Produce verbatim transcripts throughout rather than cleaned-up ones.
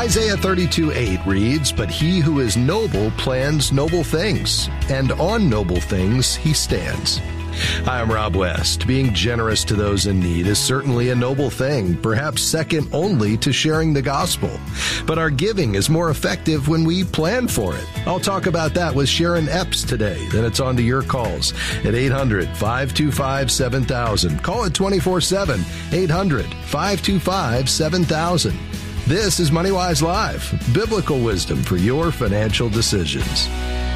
Isaiah thirty-two eight reads, "But he who is noble plans noble things, and on noble things he stands." Hi, I'm Rob West. Being generous to those in need is certainly a noble thing, perhaps second only to sharing the gospel. But our giving is more effective when we plan for it. I'll talk about that with Sharon Epps today. Then it's on to your calls at eight hundred, five two five, seven thousand. Call it twenty-four seven, eight hundred, five two five, seven thousand. This is MoneyWise Live, biblical wisdom for your financial decisions.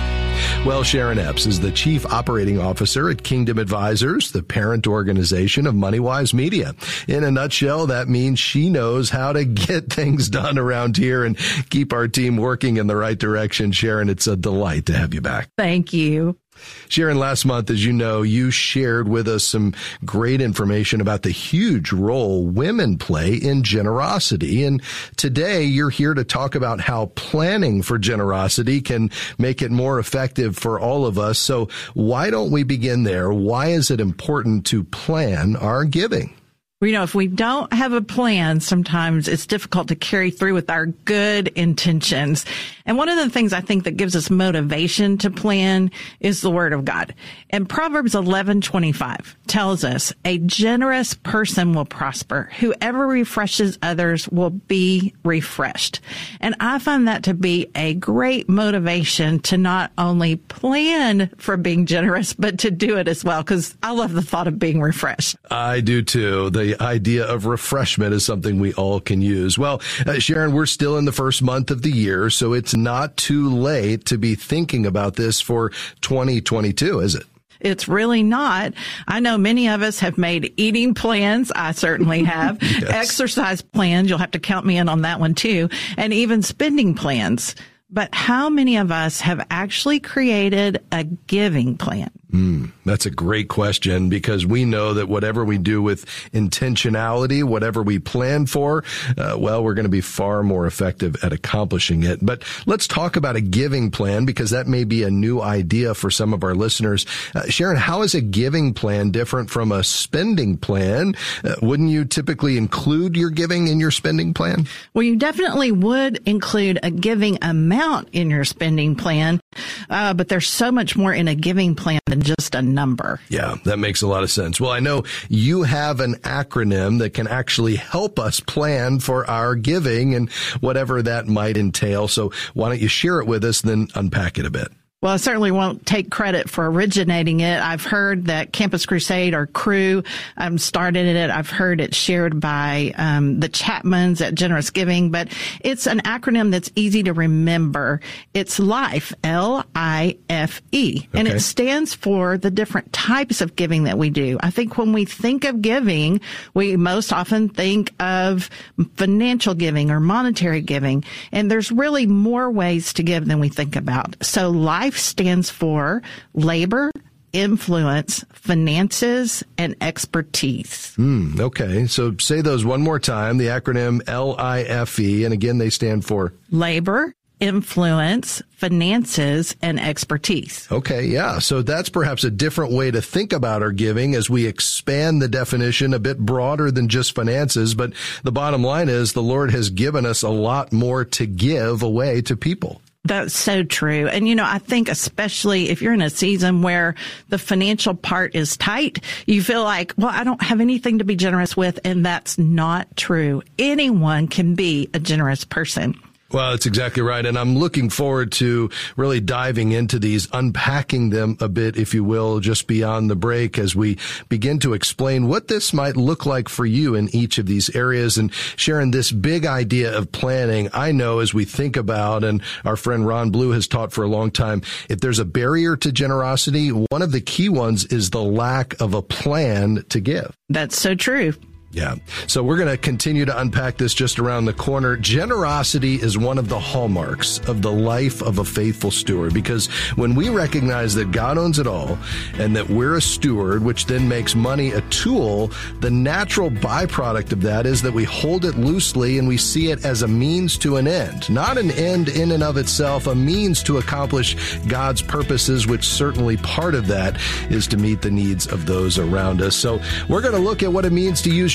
Well, Sharon Epps is the Chief Operating Officer at Kingdom Advisors, the parent organization of MoneyWise Media. In a nutshell, that means she knows how to get things done around here and keep our team working in the right direction. Sharon, it's a delight to have you back. Thank you. Sharon, last month, as you know, you shared with us some great information about the huge role women play in generosity. And today you're here to talk about how planning for generosity can make it more effective for all of us. So why don't we begin there? Why is it important to plan our giving? You know, if we don't have a plan, sometimes it's difficult to carry through with our good intentions. And one of the things I think that gives us motivation to plan is the Word of God. And Proverbs eleven twenty-five tells us, "A generous person will prosper. Whoever refreshes others will be refreshed." And I find that to be a great motivation to not only plan for being generous, but to do it as well, because I love the thought of being refreshed. I do too. The idea of refreshment is something we all can use. Well, uh, Sharon, we're still in the first month of the year, so it's not too late to be thinking about this for twenty twenty-two, is it? It's really not. I know many of us have made eating plans. I certainly have. Yes. Exercise plans. You'll have to count me in on that one too. And even spending plans. But how many of us have actually created a giving plan? Mm, that's a great question, because we know that whatever we do with intentionality, whatever we plan for, uh, well, we're going to be far more effective at accomplishing it. But let's talk about a giving plan, because that may be a new idea for some of our listeners. Uh, Sharon, how is a giving plan different from a spending plan? Uh, wouldn't you typically include your giving in your spending plan? Well, you definitely would include a giving amount in your spending plan, uh, but there's so much more in a giving plan than just a number. Yeah, that makes a lot of sense. Well, I know you have an acronym that can actually help us plan for our giving and whatever that might entail. So why don't you share it with us, then unpack it a bit? Well, I certainly won't take credit for originating it. I've heard that Campus Crusade or Crew um, started it. I've heard it shared by um, the Chapmans at Generous Giving, but it's an acronym that's easy to remember. It's LIFE, L I F E, okay. And it stands for the different types of giving that we do. I think when we think of giving, we most often think of financial giving or monetary giving, and there's really more ways to give than we think about. So LIFE stands for labor, influence, finances, and expertise. Mm, okay, so say those one more time, the acronym L I F E, and again, they stand for labor, influence, finances, and expertise. Okay, yeah. So that's perhaps a different way to think about our giving as we expand the definition a bit broader than just finances. But the bottom line is the Lord has given us a lot more to give away to people. That's so true. And, you know, I think especially if you're in a season where the financial part is tight, you feel like, well, I don't have anything to be generous with. And that's not true. Anyone can be a generous person. Well, that's exactly right. And I'm looking forward to really diving into these, unpacking them a bit, if you will, just beyond the break as we begin to explain what this might look like for you in each of these areas. And Sharon, this big idea of planning, I know as we think about, and our friend Ron Blue has taught for a long time, if there's a barrier to generosity, one of the key ones is the lack of a plan to give. That's so true. Yeah. So we're going to continue to unpack this just around the corner. Generosity is one of the hallmarks of the life of a faithful steward, because when we recognize that God owns it all and that we're a steward, which then makes money a tool, the natural byproduct of that is that we hold it loosely and we see it as a means to an end, not an end in and of itself, a means to accomplish God's purposes, which certainly part of that is to meet the needs of those around us. So we're going to look at what it means to use your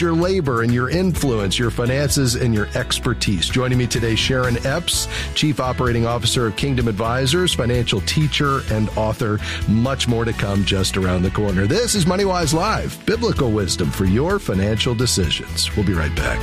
your labor and your influence, your finances, and your expertise. Joining me today, Sharon Epps, Chief Operating Officer of Kingdom Advisors, financial teacher and author. Much more to come just around the corner. This is MoneyWise Live, biblical wisdom for your financial decisions. We'll be right back.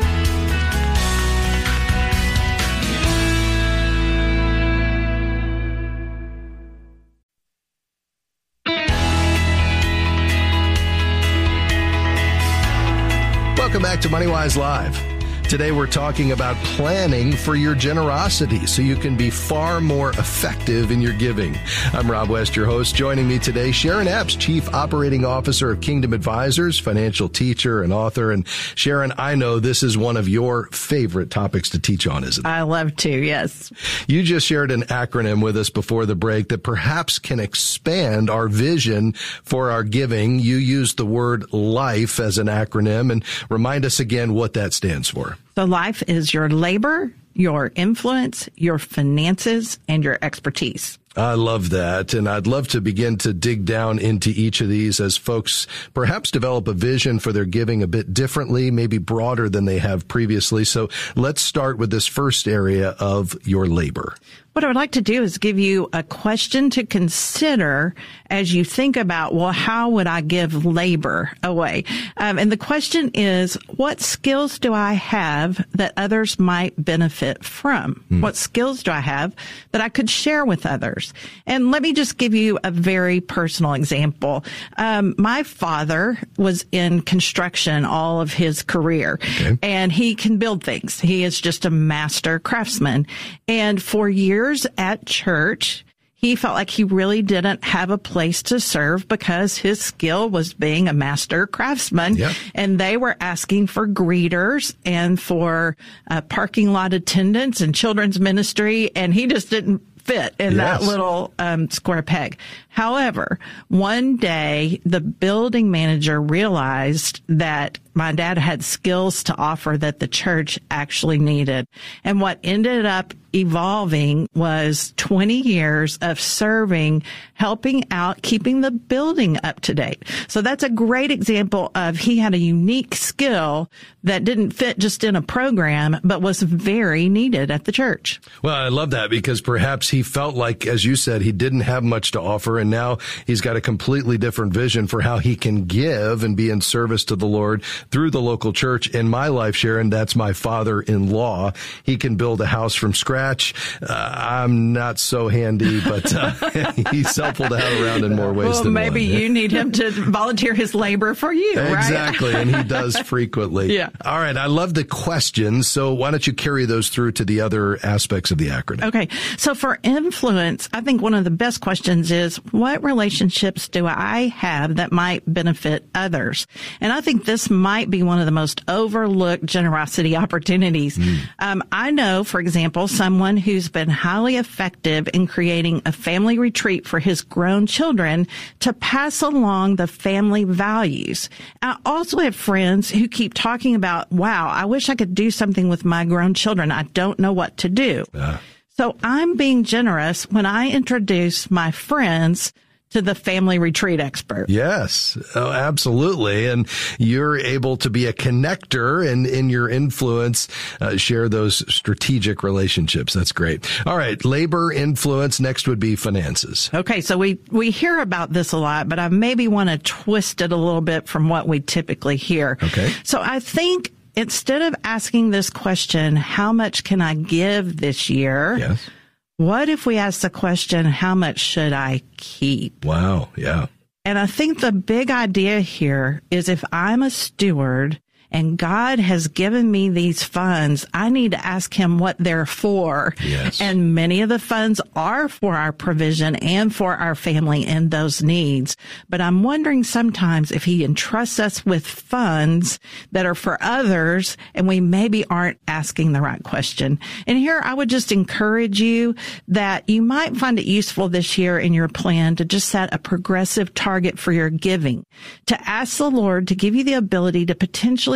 Welcome back to MoneyWise Live. Today we're talking about planning for your generosity so you can be far more effective in your giving. I'm Rob West, your host. Joining me today, Sharon Epps, Chief Operating Officer of Kingdom Advisors, financial teacher and author. And Sharon, I know this is one of your favorite topics to teach on, isn't it? I love to, yes. You just shared an acronym with us before the break that perhaps can expand our vision for our giving. You used the word LIFE as an acronym, and remind us again what that stands for. So life is your labor, your influence, your finances, and your expertise. I love that. And I'd love to begin to dig down into each of these as folks perhaps develop a vision for their giving a bit differently, maybe broader than they have previously. So let's start with this first area of your labor. What I would like to do is give you a question to consider as you think about, well, how would I give labor away? Um, and the question is, what skills do I have that others might benefit from? Hmm. What skills do I have that I could share with others? And let me just give you a very personal example. Um, my father was in construction all of his career, okay. and he can build things. He is just a master craftsman. And for years, at church, he felt like he really didn't have a place to serve because his skill was being a master craftsman. Yep. And they were asking for greeters and for uh, parking lot attendants and children's ministry, and he just didn't fit in yes. that little um, square peg. However, one day the building manager realized that my dad had skills to offer that the church actually needed. And what ended up evolving was twenty years of serving, helping out, keeping the building up to date. So that's a great example of he had a unique skill that didn't fit just in a program, but was very needed at the church. Well, I love that because perhaps he felt like, as you said, he didn't have much to offer, and now he's got a completely different vision for how he can give and be in service to the Lord through the local church. In my life, Sharon, that's my father-in-law. He can build a house from scratch. Uh, I'm not so handy, but uh, he's helpful to have around in more ways well, than maybe one. you need him to volunteer his labor for you, right? Exactly, and he does frequently. Yeah. All right, I love the questions, so why don't you carry those through to the other aspects of the acronym? Okay, so for influence, I think one of the best questions is, what relationships do I have that might benefit others? And I think this might be one of the most overlooked generosity opportunities. Mm. Um, I know, for example, someone who's been highly effective in creating a family retreat for his grown children to pass along the family values. I also have friends who keep talking about, wow, I wish I could do something with my grown children. I don't know what to do. Uh. So I'm being generous when I introduce my friends to the family retreat expert. Yes, oh, absolutely. And you're able to be a connector and in your influence, uh, share those strategic relationships. That's great. All right. Labor, influence. Next would be finances. Okay. So we, we hear about this a lot, but I maybe want to twist it a little bit from what we typically hear. Okay. So I think instead of asking this question, how much can I give this year? Yes. What if we ask the question, how much should I keep? Wow. Yeah. And I think the big idea here is if I'm a steward and God has given me these funds, I need to ask him what they're for. Yes. And many of the funds are for our provision and for our family and those needs. But I'm wondering sometimes if he entrusts us with funds that are for others and we maybe aren't asking the right question. And here I would just encourage you that you might find it useful this year in your plan to just set a progressive target for your giving, to ask the Lord to give you the ability to potentially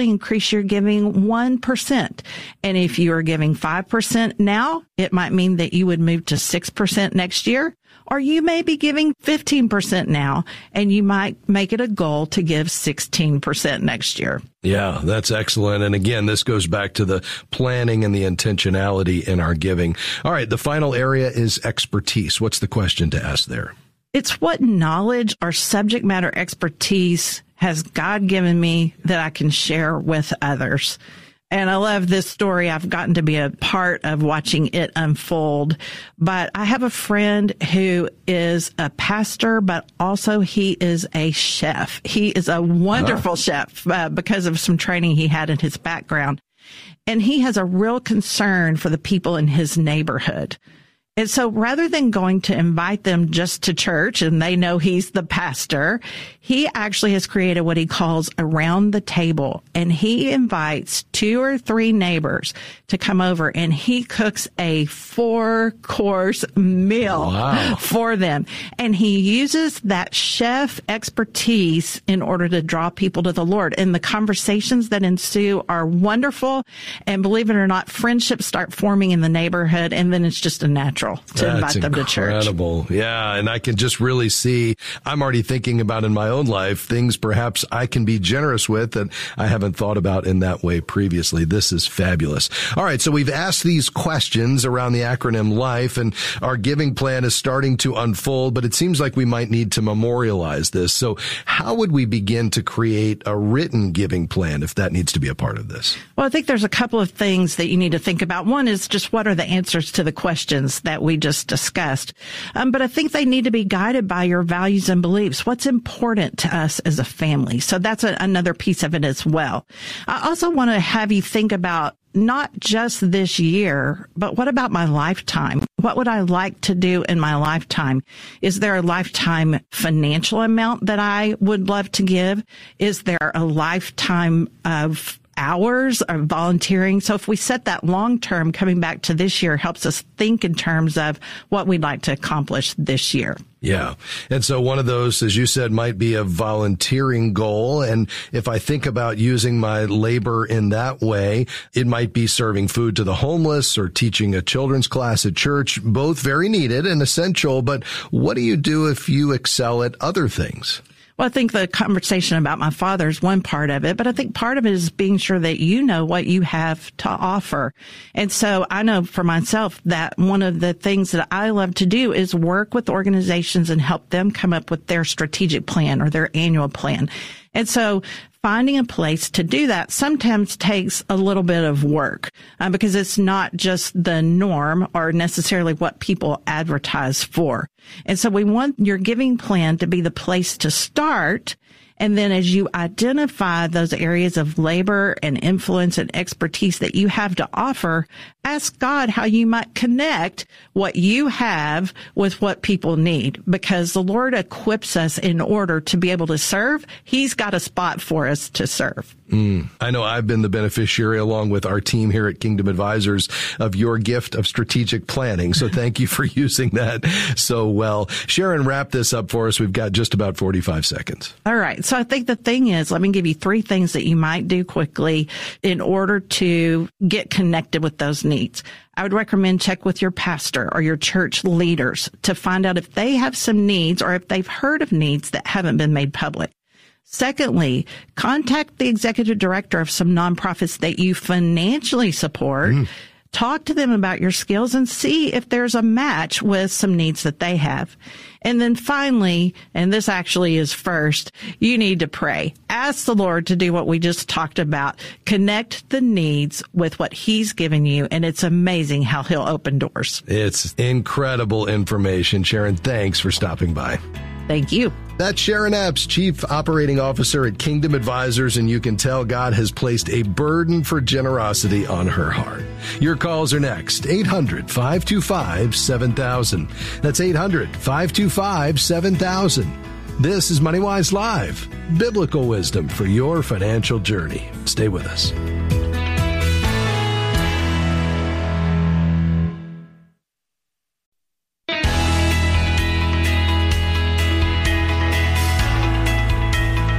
actually increase your giving one percent. And if you are giving five percent now, it might mean that you would move to six percent next year. Or you may be giving fifteen percent now, and you might make it a goal to give sixteen percent next year. Yeah, that's excellent. And again, this goes back to the planning and the intentionality in our giving. All right, the final area is expertise. What's the question to ask there? It's what knowledge or subject matter expertise has God given me that I can share with others. And I love this story. I've gotten to be a part of watching it unfold. But I have a friend who is a pastor, but also he is a chef. He is a wonderful oh. chef uh, because of some training he had in his background. And he has a real concern for the people in his neighborhood. And so rather than going to invite them just to church and they know he's the pastor, he actually has created what he calls around the table. And he invites two or three neighbors to come over and he cooks a four course meal wow. for them. And he uses that chef expertise in order to draw people to the Lord. And the conversations that ensue are wonderful. And believe it or not, friendships start forming in the neighborhood. And then it's just a natural to That's invite them incredible. to church. Incredible. Yeah. And I can just really see, I'm already thinking about in my own life, things perhaps I can be generous with that I haven't thought about in that way previously. This is fabulous. All right. So we've asked these questions around the acronym LIFE, and our giving plan is starting to unfold, but it seems like we might need to memorialize this. So how would we begin to create a written giving plan if that needs to be a part of this? Well, I think there's a couple of things that you need to think about. One is just what are the answers to the questions that we just discussed. Um, but I think they need to be guided by your values and beliefs. What's important to us as a family? So that's a, another piece of it as well. I also want to have you think about not just this year, but what about my lifetime? What would I like to do in my lifetime? Is there a lifetime financial amount that I would love to give? Is there a lifetime of hours of volunteering? So if we set that long term, coming back to this year helps us think in terms of what we'd like to accomplish this year. Yeah. And so one of those, as you said, might be a volunteering goal. And if I think about using my labor in that way, it might be serving food to the homeless or teaching a children's class at church, both very needed and essential. But what do you do if you excel at other things? Well, I think the conversation about my father is one part of it, but I think part of it is being sure that you know what you have to offer. And so I know for myself that one of the things that I love to do is work with organizations and help them come up with their strategic plan or their annual plan. And so finding a place to do that sometimes takes a little bit of work uh, because it's not just the norm or necessarily what people advertise for. And so we want your giving plan to be the place to start. And then as you identify those areas of labor and influence and expertise that you have to offer, ask God how you might connect what you have with what people need, because the Lord equips us in order to be able to serve. He's got a spot for us to serve. Mm. I know I've been the beneficiary, along with our team here at Kingdom Advisors, of your gift of strategic planning. So thank you for using that so well. Sharon, wrap this up for us. We've got just about forty-five seconds. All right. So I think the thing is, let me give you three things that you might do quickly in order to get connected with those needs. I would recommend check with your pastor or your church leaders to find out if they have some needs or if they've heard of needs that haven't been made public. Secondly, contact the executive director of some nonprofits that you financially support. Mm. Talk to them about your skills and see if there's a match with some needs that they have. And then finally, and this actually is first, you need to pray. Ask the Lord to do what we just talked about. Connect the needs with what He's given you, and it's amazing how He'll open doors. It's incredible information. Sharon, thanks for stopping by. Thank you. That's Sharon Epps, Chief Operating Officer at Kingdom Advisors, and you can tell God has placed a burden for generosity on her heart. Your calls are next. eight hundred, five two five, seven thousand. That's eight hundred, five two five, seven thousand. This is MoneyWise Live, biblical wisdom for your financial journey. Stay with us.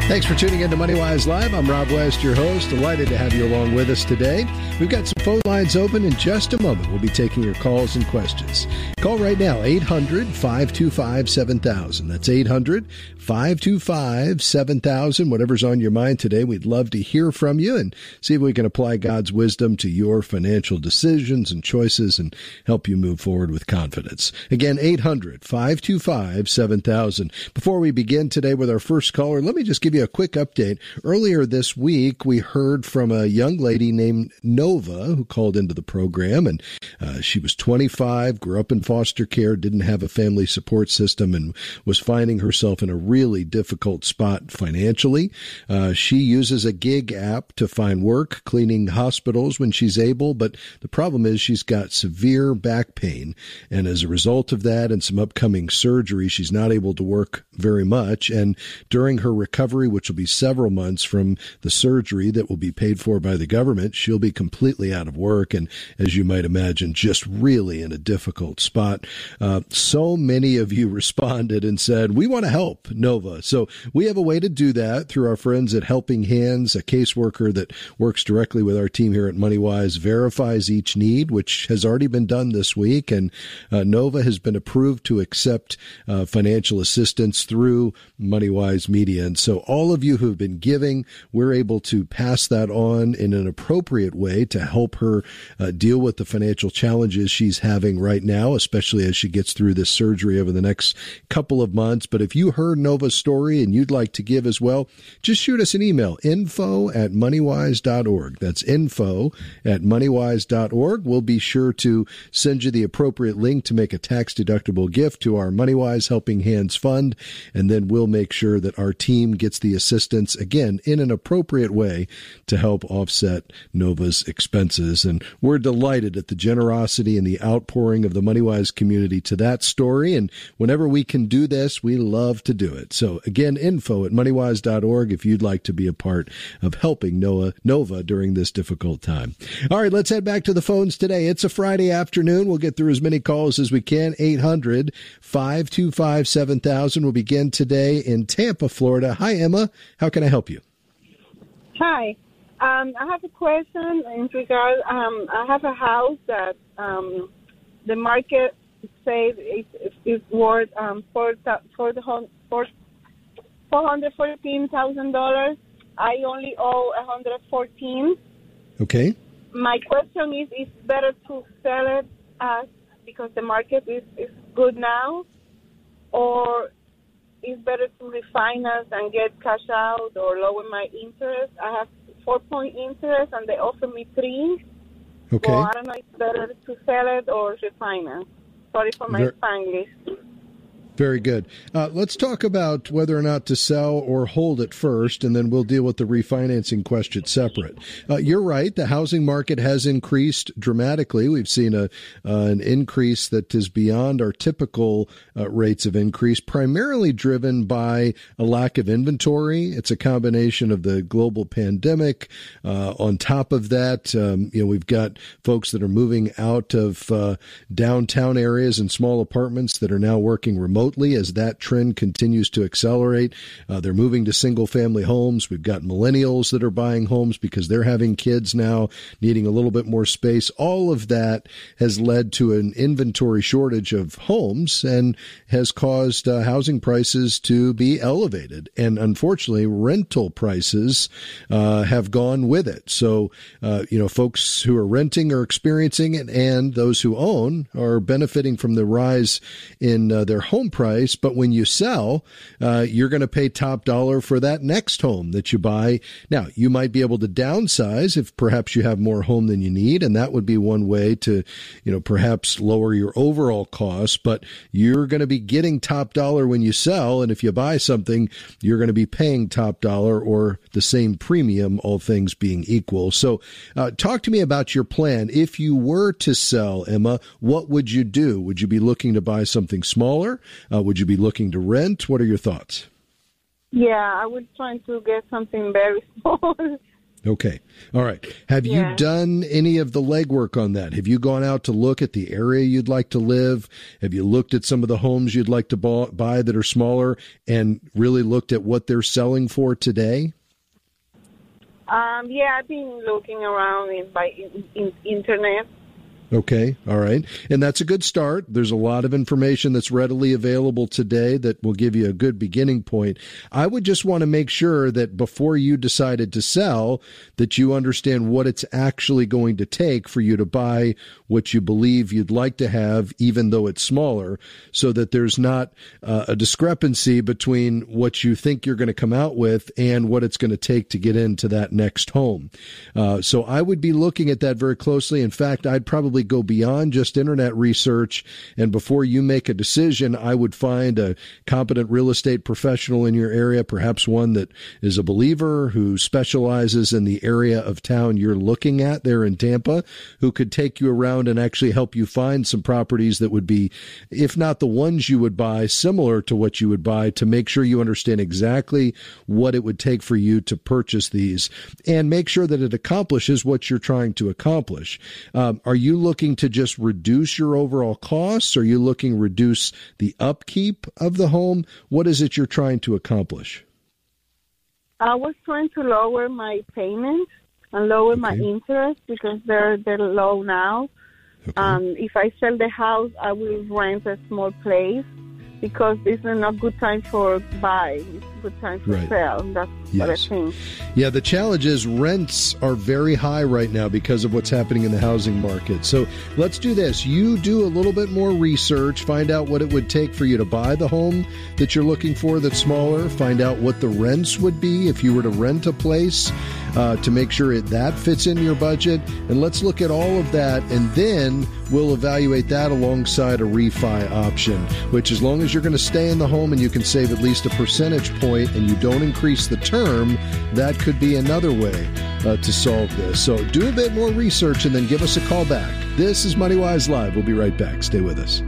Thanks for tuning in to MoneyWise Live. I'm Rob West, your host. Delighted to have you along with us today. We've got some phone lines open in just a moment. We'll be taking your calls and questions. Call right now, eight hundred, five two five, seven thousand. That's eight hundred, five two five, seven thousand. Whatever's on your mind today, we'd love to hear from you and see if we can apply God's wisdom to your financial decisions and choices and help you move forward with confidence. Again, eight hundred, five two five, seven thousand. Before we begin today with our first caller, let me just give you a quick update. Earlier this week, we heard from a young lady named Nova who called into the program, and uh, she was twenty-five, grew up in foster care, didn't have a family support system, and was finding herself in a really difficult spot financially. Uh, she uses a gig app to find work, cleaning hospitals when she's able, but the problem is she's got severe back pain, and as a result of that and some upcoming surgery, she's not able to work very much, and during her recovery, which will be several months from the surgery that will be paid for by the government, she'll be completely out of work and, as you might imagine, just really in a difficult spot. Uh, so many of you responded and said, we want to help Nova. So we have a way to do that through our friends at Helping Hands. A caseworker that works directly with our team here at MoneyWise verifies each need, which has already been done this week. And uh, Nova has been approved to accept uh, financial assistance through MoneyWise Media. And so all of you who've been giving, we're able to pass that on in an appropriate way to help her uh, deal with the financial challenges she's having right now, especially as she gets through this surgery over the next couple of months. But if you heard Nova's story and you'd like to give as well, just shoot us an email, info at moneywise dot org. That's info at moneywise dot org. We'll be sure to send you the appropriate link to make a tax-deductible gift to our MoneyWise Helping Hands Fund, and then we'll make sure that our team gets the assistance, again, in an appropriate way to help offset Nova's expenses. And we're delighted at the generosity and the outpouring of the MoneyWise community to that story. And whenever we can do this, we love to do it. So again, info at moneywise dot org if you'd like to be a part of helping Noah, Nova during this difficult time. All right, let's head back to the phones today. It's a Friday afternoon. We'll get through as many calls as we can. eight hundred, five two five, seven thousand. We'll begin today in Tampa, Florida. Hi, Emma. How can I help you? Hi. Um, I have a question in regard. Um, I have a house that um, the market says it is worth um, four hundred fourteen thousand dollars. I only owe one hundred fourteen. Okay. My question is: is it better to sell it as because the market is, is good now, or it's better to refinance and get cash out or lower my interest? I have four point interest and they offer me three. Okay. So I don't know if it's better to sell it or refinance. Sorry for my Ver- Spanglish. Very good. Uh, let's talk about whether or not to sell or hold it first, and then we'll deal with the refinancing question separate. Uh, you're right. The housing market has increased dramatically. We've seen a uh, an increase that is beyond our typical uh, rates of increase, primarily driven by a lack of inventory. It's a combination of the global pandemic. Uh, on top of that, um, you know, we've got folks that are moving out of uh, downtown areas and small apartments that are now working remotely. As that trend continues to accelerate, uh, they're moving to single-family homes. We've got millennials that are buying homes because they're having kids now, needing a little bit more space. All of that has led to an inventory shortage of homes and has caused uh, housing prices to be elevated. And unfortunately, rental prices uh, have gone with it. So, uh, you know, folks who are renting are experiencing it, and those who own are benefiting from the rise in uh, their home price, but when you sell, uh, you're going to pay top dollar for that next home that you buy. Now, you might be able to downsize if perhaps you have more home than you need, and that would be one way to, you know, perhaps lower your overall costs, but you're going to be getting top dollar when you sell, and if you buy something, you're going to be paying top dollar or the same premium, all things being equal. So uh, talk to me about your plan. If you were to sell, Emma, what would you do? Would you be looking to buy something smaller? Uh, would you be looking to rent? What are your thoughts? Yeah, I was trying to get something very small. Okay. All right. Have Yeah. you done any of the legwork on that? Have you gone out to look at the area you'd like to live? Have you looked at some of the homes you'd like to buy that are smaller and really looked at what they're selling for today? Um, yeah, I've been looking around in, by in, in internet. Okay. All right. And that's a good start. There's a lot of information that's readily available today that will give you a good beginning point. I would just want to make sure that before you decided to sell, that you understand what it's actually going to take for you to buy what you believe you'd like to have, even though it's smaller, so that there's not uh, a discrepancy between what you think you're going to come out with and what it's going to take to get into that next home. Uh, so I would be looking at that very closely. In fact, I'd probably go beyond just internet research, and before you make a decision, I would find a competent real estate professional in your area, perhaps one that is a believer who specializes in the area of town you're looking at there in Tampa, who could take you around and actually help you find some properties that would be, if not the ones you would buy, similar to what you would buy, to make sure you understand exactly what it would take for you to purchase these and make sure that it accomplishes what you're trying to accomplish. Um, are you looking to just reduce your overall costs? Are you looking to reduce the upkeep of the home? What is it you're trying to accomplish? I was trying to lower my payments and lower Okay. my interest because they're they're low now. Okay. Um, if I sell the house, I will rent a small place because this is not good time for buy. It's good time for Right. sell. That's what I Yes. think. Yeah, the challenge is rents are very high right now because of what's happening in the housing market. So let's do this. You do a little bit more research, find out what it would take for you to buy the home that you're looking for that's smaller, find out what the rents would be if you were to rent a place uh, to make sure it, that fits into your budget. And let's look at all of that, and then we'll evaluate that alongside a refi option, which as long as you're going to stay in the home and you can save at least a percentage point and you don't increase the term, that could be another way uh, to solve this. So do a bit more research and then give us a call back. This is MoneyWise Live. We'll be right back. Stay with us.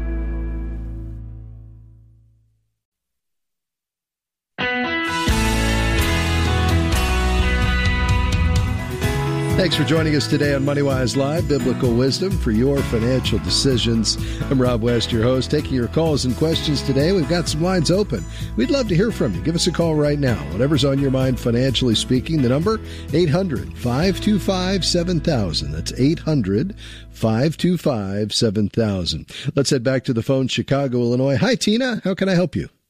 Thanks for joining us today on MoneyWise Live, biblical wisdom for your financial decisions. I'm Rob West, your host, taking your calls and questions today. We've got some lines open. We'd love to hear from you. Give us a call right now. Whatever's on your mind financially speaking, the number eight hundred, five two five, seven thousand. That's eight hundred, five two five, seven thousand. Let's head back to the phone, Chicago, Illinois. Hi, Tina. How can I help you?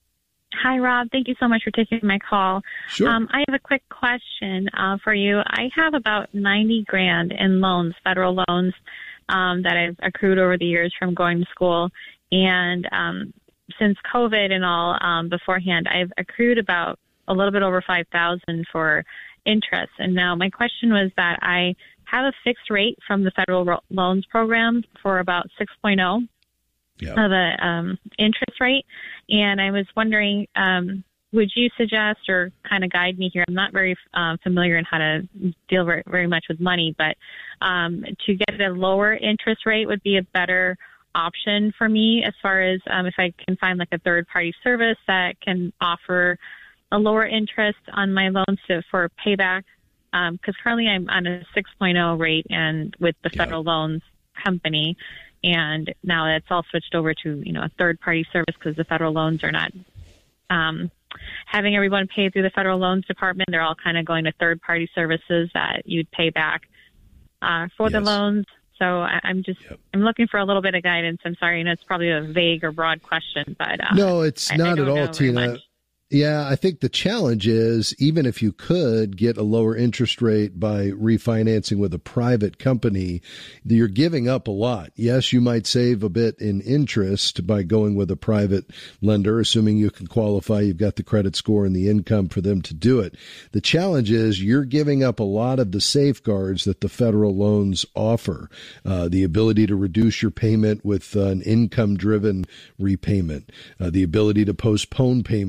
Hi, Rob. Thank you so much for taking my call. Sure. Um, I have a quick question uh, for you. I have about ninety grand in loans, federal loans, um, that I've accrued over the years from going to school. And um, since COVID and all um, beforehand, I've accrued about a little bit over five thousand for interest. And now my question was that I have a fixed rate from the federal ro- loans program for about six point oh. Yeah. Of a um, interest rate, and I was wondering, um, would you suggest or kind of guide me here? I'm not very uh, familiar in how to deal very, very much with money, but um, to get a lower interest rate would be a better option for me as far as um, if I can find like a third-party service that can offer a lower interest on my loans to, for payback, because um, currently I'm on a six point oh rate and with the Yeah. federal loans company. And now it's all switched over to, you know, a third-party service because the federal loans are not um, having everyone pay through the federal loans department. They're all kind of going to third-party services that you'd pay back uh, for the Yes. loans. So I, I'm just Yep. I'm looking for a little bit of guidance. I'm sorry, you know, it's probably a vague or broad question, but uh, No, it's I- I not don't at all, know very Tina. much. Yeah, I think the challenge is even if you could get a lower interest rate by refinancing with a private company, you're giving up a lot. Yes, you might save a bit in interest by going with a private lender, assuming you can qualify, you've got the credit score and the income for them to do it. The challenge is you're giving up a lot of the safeguards that the federal loans offer, uh, the ability to reduce your payment with uh, an income-driven repayment, uh, the ability to postpone payments with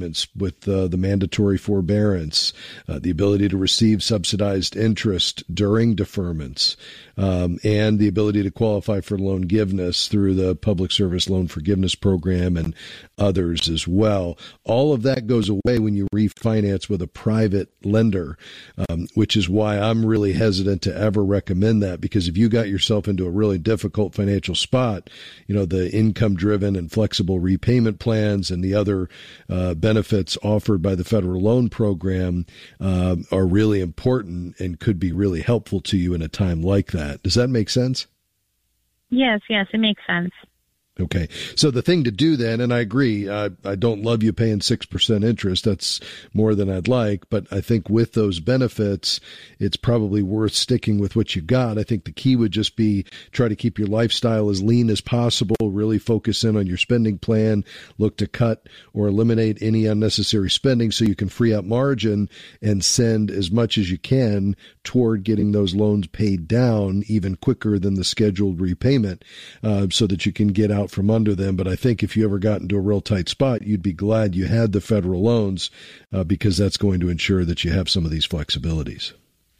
with uh, the mandatory forbearance, uh, the ability to receive subsidized interest during deferments, um, and the ability to qualify for loan forgiveness through the Public Service Loan Forgiveness Program and others as well. All of that goes away when you refinance with a private lender, um, which is why I'm really hesitant to ever recommend that, because if you got yourself into a really difficult financial spot, you know, the income-driven and flexible repayment plans and the other uh, benefits offered by the federal loan program uh, are really important and could be really helpful to you in a time like that. Does that make sense? Yes, yes, it makes sense. Okay. So the thing to do then, and I agree, I, I don't love you paying six percent interest. That's more than I'd like. But I think with those benefits, it's probably worth sticking with what you got. I think the key would just be try to keep your lifestyle as lean as possible, really focus in on your spending plan, look to cut or eliminate any unnecessary spending so you can free up margin and send as much as you can toward getting those loans paid down even quicker than the scheduled repayment, uh, so that you can get out from under them. But I think if you ever got into a real tight spot, you'd be glad you had the federal loans, uh, because that's going to ensure that you have some of these flexibilities.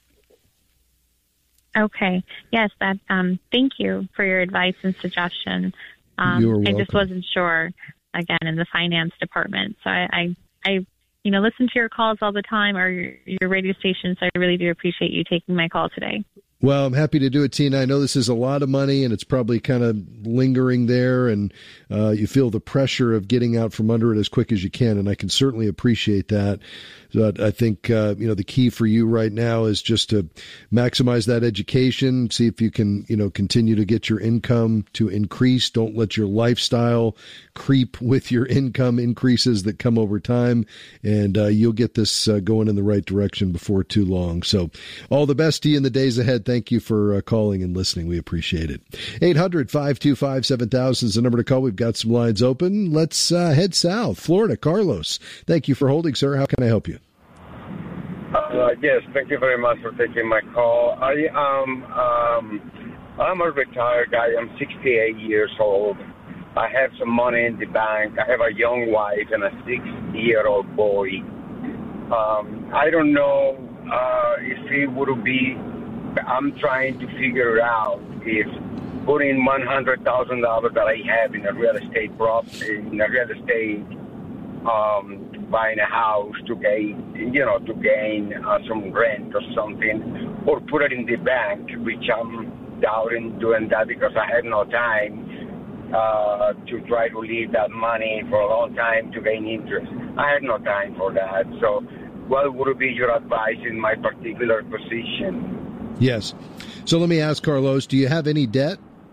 Okay. Yes, that. Um, thank you for your advice and suggestion. Um, You're welcome. I just wasn't sure, again, in the finance department. So I, I, I, you know, listen to your calls all the time, or your, your radio station. So I really do appreciate you taking my call today. Well, I'm happy to do it, Tina. I know this is a lot of money, and it's probably kind of lingering there, and uh, you feel the pressure of getting out from under it as quick as you can, and I can certainly appreciate that. But I think, uh, you know, the key for you right now is just to maximize that education, see if you can, you know, continue to get your income to increase. Don't let your lifestyle creep with your income increases that come over time, and uh, you'll get this uh, going in the right direction before too long. So all the best to you in the days ahead. Thank you for uh, calling and listening. We appreciate it. eight hundred, five two five, seven thousand is the number to call. We've got some lines open. Let's uh, head south. Florida, Carlos. Thank you for holding, sir. How can I help you? Uh, yes, thank you very much for taking my call. I um um I'm a retired guy. I'm sixty-eight years old. I have some money in the bank. I have a young wife and a six-year-old boy. Um, I don't know uh, if it would be. I'm trying to figure out if putting one hundred thousand dollars that I have in a real estate property, in a real estate, um, buying a house to gain, you know, to gain uh, some rent or something, or put it in the bank, which I'm doubting doing that because I have no time uh, to try to leave that money for a long time to gain interest. I have no time for that. So what would be your advice in my particular position? Yes. So let me ask, Carlos, do you have any debt?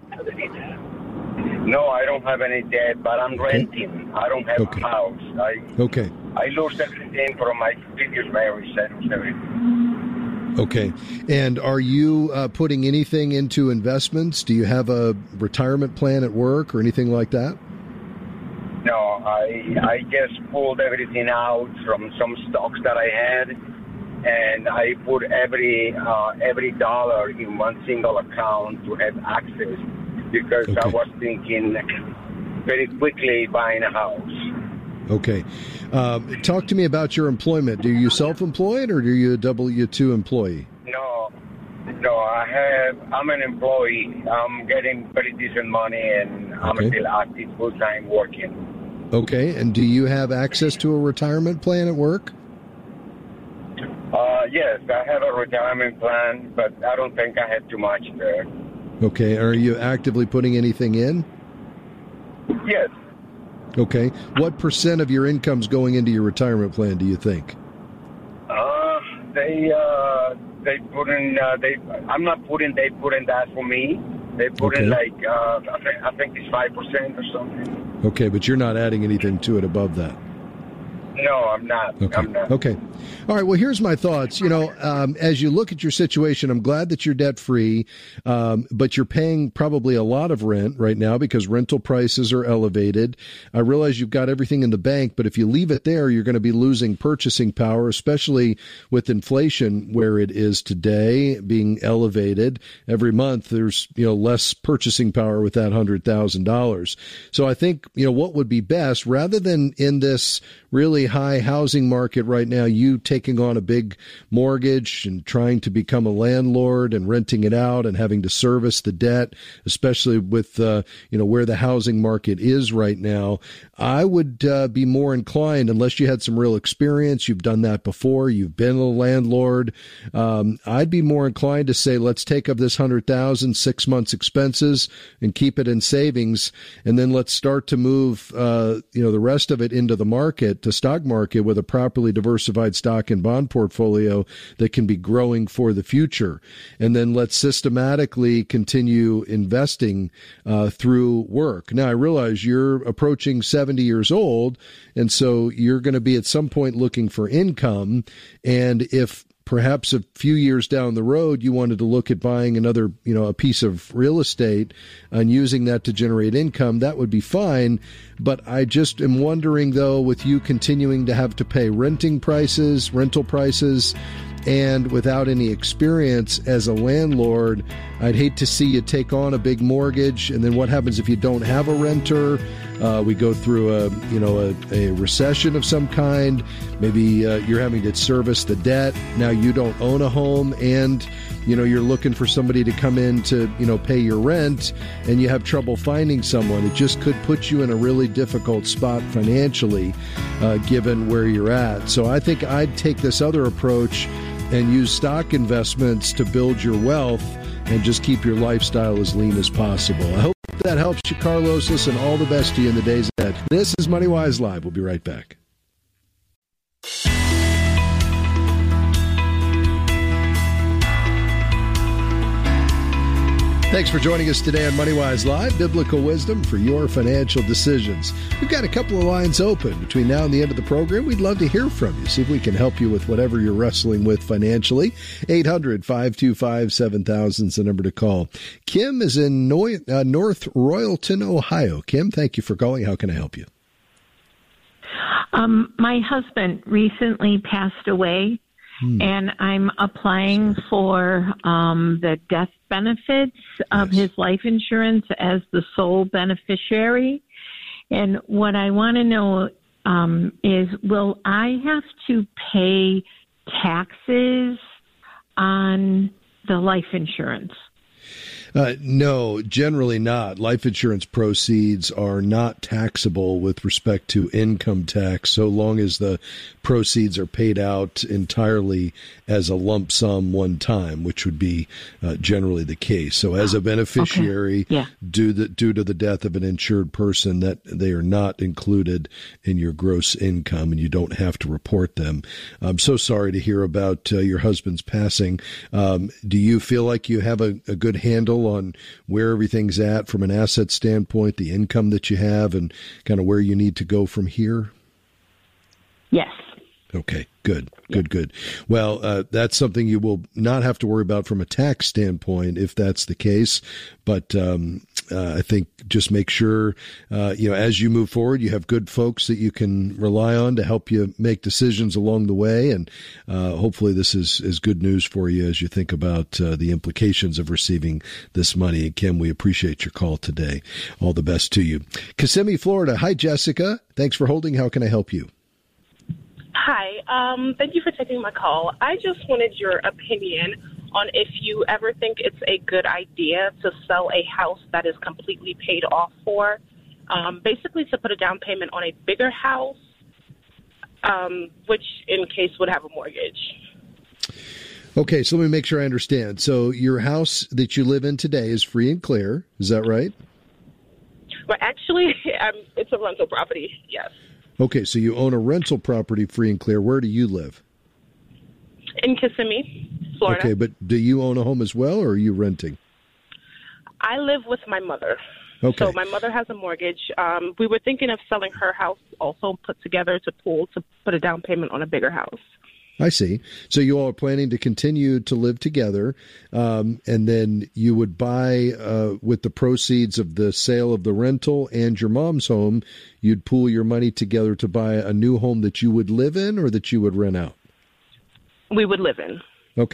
No, I don't have any debt, but I'm okay. renting. I don't have okay. a house. I, okay. I lost everything from my previous marriage. I lost everything. Okay. And are you uh, putting anything into investments? Do you have a retirement plan at work or anything like that? No, I I just pulled everything out from some stocks that I had, and I put every uh, every dollar in one single account to have access, because okay. I was thinking very quickly buying a house. Okay. Um, talk to me about your employment. Do you self-employed or do you a W two employee? No, no, I have, I'm an employee. I'm getting pretty decent money, and I'm okay. still active full-time working. Okay. And do you have access to a retirement plan at work? Uh, yes, I have a retirement plan, but I don't think I have too much there. Okay. Are you actively putting anything in? Yes. Okay. What percent of your income's going into your retirement plan, do you think? Uh, they, uh, they put in, uh, they, I'm not putting, they put in that for me. They put okay. in like, uh, I think, I think it's five percent or something. Okay, but you're not adding anything to it above that. No, I'm not. Okay. I'm not. Okay. All right. Well, here's my thoughts. You know, um, as you look at your situation, I'm glad that you're debt free, um, but you're paying probably a lot of rent right now because rental prices are elevated. I realize you've got everything in the bank, but if you leave it there, you're going to be losing purchasing power, especially with inflation where it is today, being elevated every month. There's, you know, less purchasing power with that one hundred thousand dollars. So I think, you know, what would be best, rather than in this really really high housing market right now, you taking on a big mortgage and trying to become a landlord and renting it out and having to service the debt, especially with, uh, you know, where the housing market is right now, I would uh, be more inclined, unless you had some real experience, you've done that before, you've been a landlord, um, I'd be more inclined to say, let's take up this one hundred thousand dollars, six months expenses, and keep it in savings, and then let's start to move, uh, you know, the rest of it into the market, to stock market, with a properly diversified stock and bond portfolio that can be growing for the future. And then let's systematically continue investing uh, through work. Now, I realize you're approaching seventy years old, and so you're going to be at some point looking for income. And if perhaps a few years down the road, you wanted to look at buying another, you know, a piece of real estate and using that to generate income, that would be fine. But I just am wondering, though, with you continuing to have to pay renting prices, rental prices, and without any experience as a landlord, I'd hate to see you take on a big mortgage. And then what happens if you don't have a renter? Uh, we go through a, you know, a, a recession of some kind. Maybe uh, you're having to service the debt. Now you don't own a home, and, you know, you're looking for somebody to come in to, you know, pay your rent, and you have trouble finding someone. It just could put you in a really difficult spot financially, uh, given where you're at. So I think I'd take this other approach and use stock investments to build your wealth and just keep your lifestyle as lean as possible. I hope that helps you, Carlos. Listen, all the best to you in the days ahead. This is MoneyWise Live. We'll be right back. Thanks for joining us today on MoneyWise Live, biblical wisdom for your financial decisions. We've got a couple of lines open between now and the end of the program. We'd love to hear from you, see if we can help you with whatever you're wrestling with financially. eight hundred, five two five, seven thousand is the number to call. Kim is in North Royalton, Ohio. Kim, thank you for calling. How can I help you? Um, my husband recently passed away. Hmm. And I'm applying for um, the death benefits of yes. his life insurance as the sole beneficiary. And what I want to know um, is, will I have to pay taxes on the life insurance? Uh, no, generally not. Life insurance proceeds are not taxable with respect to income tax, so long as the proceeds are paid out entirely as a lump sum one time, which would be uh, generally the case. So as a beneficiary, okay. yeah. due, the, due to the death of an insured person, that they are not included in your gross income, and you don't have to report them. I'm so sorry to hear about uh, your husband's passing. Um, do you feel like you have a, a good handle on where everything's at from an asset standpoint, the income that you have, and kind of where you need to go from here? Yes. Okay, good, good, good. Well, uh, that's something you will not have to worry about from a tax standpoint if that's the case. But um, uh, I think just make sure, uh, you know, as you move forward, you have good folks that you can rely on to help you make decisions along the way. And uh, hopefully this is, is good news for you as you think about uh, the implications of receiving this money. And Kim, we appreciate your call today. All the best to you. Kissimmee, Florida. Hi, Jessica. Thanks for holding. How can I help you? Hi. Um, thank you for taking my call. I just wanted your opinion on if you ever think it's a good idea to sell a house that is completely paid off for, um, basically to put a down payment on a bigger house, um, which in case would have a mortgage. Okay, so let me make sure I understand. So your house that you live in today is free and clear. Is that right? Well, actually, um, it's a rental property, yes. Okay, so you own a rental property free and clear. Where do you live? In Kissimmee, Florida. Okay, but do you own a home as well, or are you renting? I live with my mother. Okay. So my mother has a mortgage. Um, we were thinking of selling her house, also put together to pool to put a down payment on a bigger house. I see. So you all are planning to continue to live together, um, and then you would buy, uh, with the proceeds of the sale of the rental and your mom's home, you'd pool your money together to buy a new home that you would live in or that you would rent out? We would live in. Okay.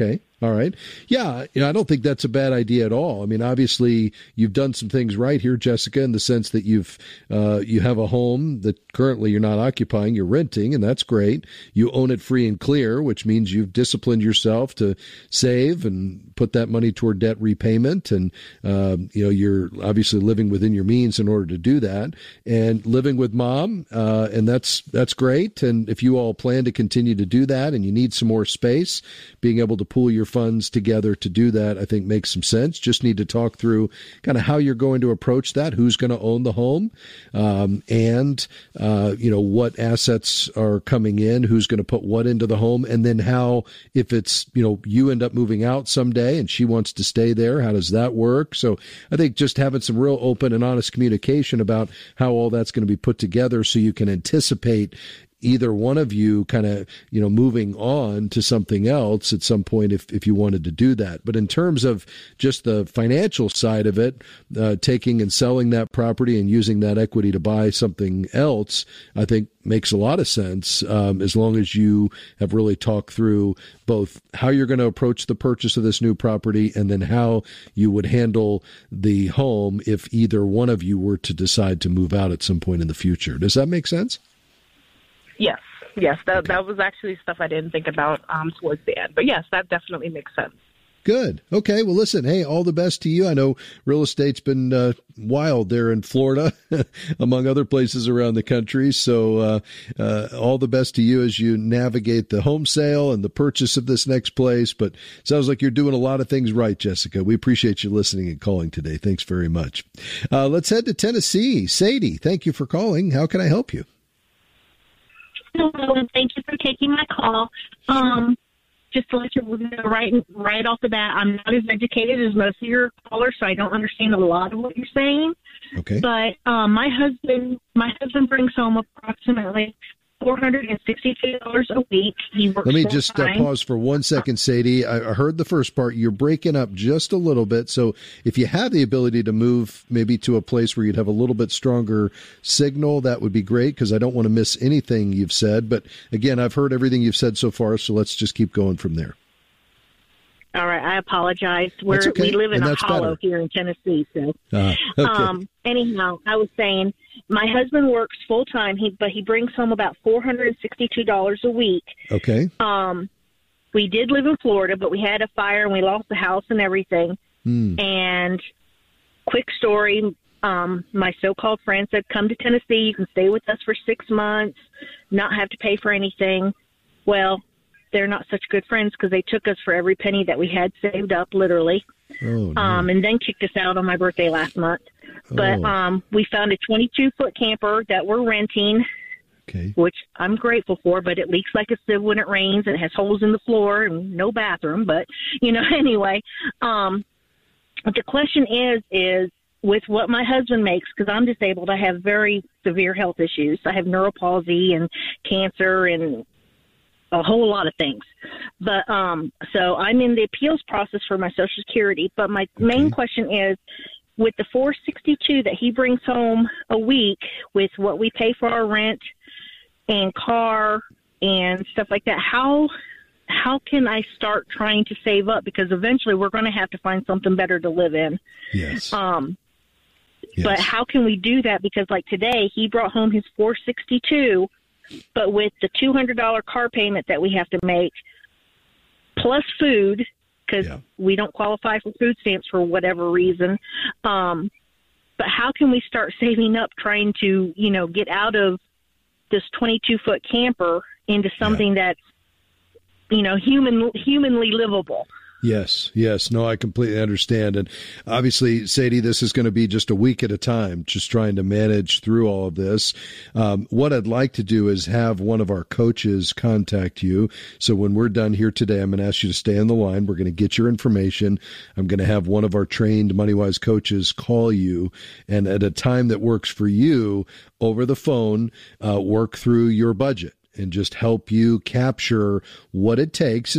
All right. Yeah, you know, I don't think that's a bad idea at all. I mean, obviously, you've done some things right here, Jessica, in the sense that you've uh, you have a home that currently you're not occupying, you're renting, and that's great. You own it free and clear, which means you've disciplined yourself to save and put that money toward debt repayment. And, uh, you know, you're obviously living within your means in order to do that. And living with mom, uh, and that's that's great. And if you all plan to continue to do that and you need some more space, being able to pool your funds together to do that, I think makes some sense. Just need to talk through kind of how you're going to approach that, who's going to own the home, um, and, uh, you know, what assets are coming in, who's going to put what into the home, and then how, if it's, you know, you end up moving out someday and she wants to stay there, how does that work? So I think just having some real open and honest communication about how all that's going to be put together so you can anticipate either one of you kind of, you know, moving on to something else at some point if, if you wanted to do that. But in terms of just the financial side of it, uh, taking and selling that property and using that equity to buy something else, I think makes a lot of sense, um, as long as you have really talked through both how you're going to approach the purchase of this new property and then how you would handle the home if either one of you were to decide to move out at some point in the future. Does that make sense? Yes, yes, that Okay. that was actually stuff I didn't think about um, towards the end. But yes, that definitely makes sense. Good. Okay. Well, listen, hey, all the best to you. I know real estate's been uh, wild there in Florida, among other places around the country. So uh, uh, all the best to you as you navigate the home sale and the purchase of this next place. But it sounds like you're doing a lot of things right, Jessica. We appreciate you listening and calling today. Thanks very much. Uh, let's head to Tennessee. Sadie, thank you for calling. How can I help you? Hello, and thank you for taking my call. Um, just to let you know right, right off the bat, I'm not as educated as most of your callers, so I don't understand a lot of what you're saying. Okay. But um, my husband, my husband brings home approximately four hundred sixty-two dollars a week. He works Let me just uh, full-time. pause for one second, Sadie. I I heard the first part. You're breaking up just a little bit. So if you have the ability to move maybe to a place where you'd have a little bit stronger signal, that would be great, because I don't want to miss anything you've said. But again, I've heard everything you've said so far, so let's just keep going from there. All right, I apologize. We're, That's okay, We live in and a that's hollow better. here in Tennessee. So, Uh, okay. um, anyhow, I was saying my husband works full time, he but he brings home about four hundred sixty-two dollars a week. okay. Um, we did live in Florida, but we had a fire and we lost the house and everything. Hmm. And quick story, um, my so-called friend said, come to Tennessee. You can stay with us for six months, not have to pay for anything. Well, they're not such good friends because they took us for every penny that we had saved up, literally, Oh, no. um, and then kicked us out on my birthday last month. But Oh. um, we found a twenty-two foot camper that we're renting, Okay. which I'm grateful for, but it leaks like a sieve when it rains. It has holes in the floor and no bathroom. But, you know, anyway, um, the question is, is with what my husband makes, because I'm disabled, I have very severe health issues. I have neural palsy and cancer and a whole lot of things. But um, so I'm in the appeals process for my Social Security. But my main question is, with the four sixty-two that he brings home a week, with what we pay for our rent and car and stuff like that, how how can I start trying to save up? Because eventually we're going to have to find something better to live in. Yes. Um, yes. But how can we do that? Because like today, he brought home his four sixty-two, but with the two hundred dollars car payment that we have to make, plus food, because Yeah. we don't qualify for food stamps for whatever reason. Um, but how can we start saving up, trying to, you know, get out of this twenty-two foot camper into something that's, you know, human, humanly livable? Yes, yes. No, I completely understand. And obviously, Sadie, this is going to be just a week at a time, just trying to manage through all of this. Um, what I'd like to do is have one of our coaches contact you. So when we're done here today, I'm going to ask you to stay on the line. We're going to get your information. I'm going to have one of our trained MoneyWise coaches call you, and at a time that works for you, over the phone, uh, work through your budget and just help you capture what it takes. And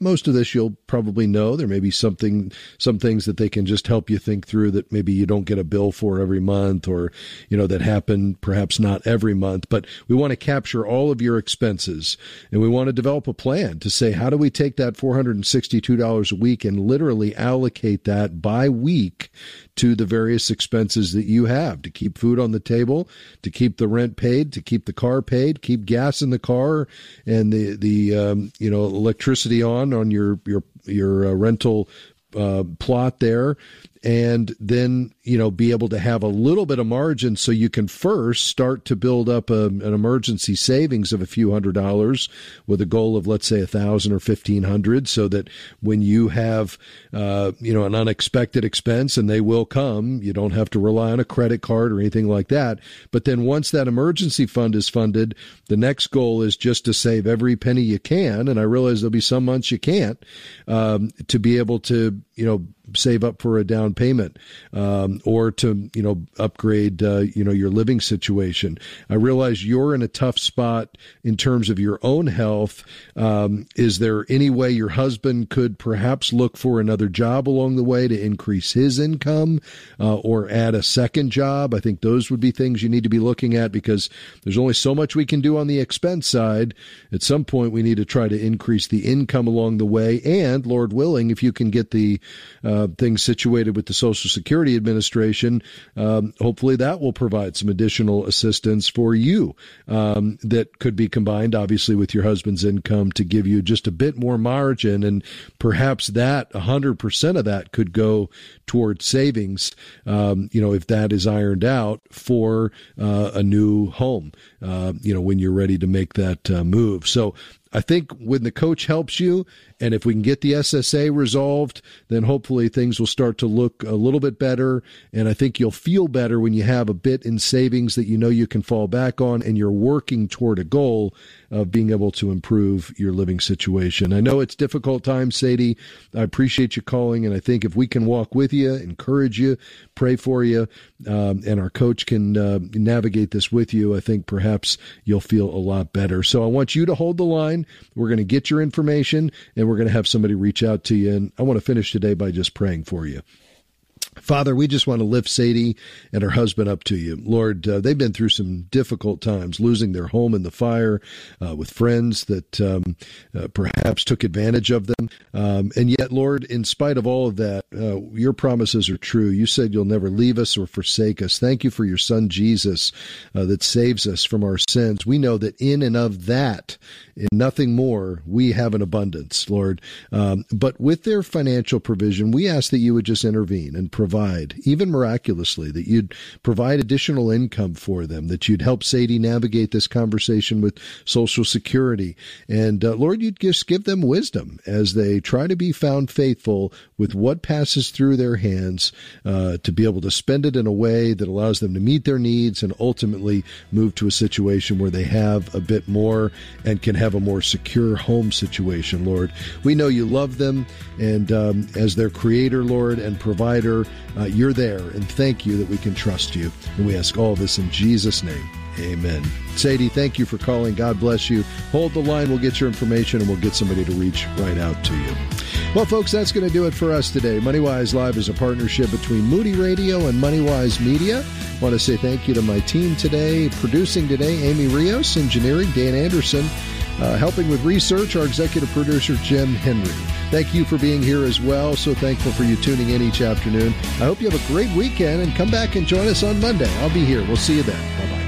most of this you'll probably know. There may be something, some things that they can just help you think through that maybe you don't get a bill for every month, or, you know, that happen perhaps not every month. But we want to capture all of your expenses, and we want to develop a plan to say, how do we take that four hundred sixty-two dollars a week and literally allocate that by week to the various expenses that you have, to keep food on the table, to keep the rent paid, to keep the car paid, keep gas in the car, and the the um, you know electricity on on your your your uh, rental uh, plot there. And then, you know, be able to have a little bit of margin so you can first start to build up a, an emergency savings of a few hundred dollars with a goal of, let's say, a thousand or fifteen hundred, so that when you have, uh, you know, an unexpected expense, and they will come, you don't have to rely on a credit card or anything like that. But then once that emergency fund is funded, the next goal is just to save every penny you can. And I realize there'll be some months you can't, um, to be able to, you know, save up for a down payment, um, or to, you know, upgrade, uh, you know, your living situation. I realize you're in a tough spot in terms of your own health. Um, is there any way your husband could perhaps look for another job along the way to increase his income, uh, or add a second job? I think those would be things you need to be looking at, because there's only so much we can do on the expense side. At some point, we need to try to increase the income along the way. And Lord willing, if you can get the uh, things situated with the Social Security Administration, um, hopefully that will provide some additional assistance for you, um, that could be combined, obviously, with your husband's income to give you just a bit more margin. And perhaps that one hundred percent of that could go toward savings, um, you know, if that is ironed out for uh, a new home, uh, you know, when you're ready to make that uh, move. So I think when the coach helps you, and if we can get the S S A resolved, then hopefully things will start to look a little bit better. And I think you'll feel better when you have a bit in savings that you know you can fall back on, and you're working toward a goal of being able to improve your living situation. I know it's difficult times, Sadie. I appreciate you calling, and I think if we can walk with you, encourage you, pray for you, um, and our coach can uh, navigate this with you, I think perhaps you'll feel a lot better. So I want you to hold the line. We're going to get your information, and we're going to have somebody reach out to you. And I want to finish today by just praying for you. Father, we just want to lift Sadie and her husband up to you. Lord, uh, they've been through some difficult times, losing their home in the fire, uh, with friends that um, uh, perhaps took advantage of them. Um, and yet, Lord, in spite of all of that, uh, your promises are true. You said you'll never leave us or forsake us. Thank you for your son, Jesus, uh, that saves us from our sins. We know that in and of that, in nothing more, we have an abundance, Lord. Um, but with their financial provision, we ask that you would just intervene and provide, even miraculously, that you'd provide additional income for them, that you'd help Sadie navigate this conversation with Social Security. And uh, Lord, you'd just give them wisdom as they try to be found faithful with what passes through their hands, uh, to be able to spend it in a way that allows them to meet their needs and ultimately move to a situation where they have a bit more and can have a more secure home situation, Lord. We know you love them, and um, as their creator, Lord, and provider, uh, you're there, and thank you that we can trust you. And we ask all this in Jesus' name. Amen. Sadie, thank you for calling. God bless you. Hold the line. We'll get your information, and we'll get somebody to reach right out to you. Well, folks, that's going to do it for us today. MoneyWise Live is a partnership between Moody Radio and MoneyWise Media. I want to say thank you to my team today. Producing today, Amy Rios. Engineering, Dan Anderson. Uh, helping with research, our executive producer, Jim Henry. Thank you for being here as well. So thankful for you tuning in each afternoon. I hope you have a great weekend, and come back and join us on Monday. I'll be here. We'll see you then. Bye-bye.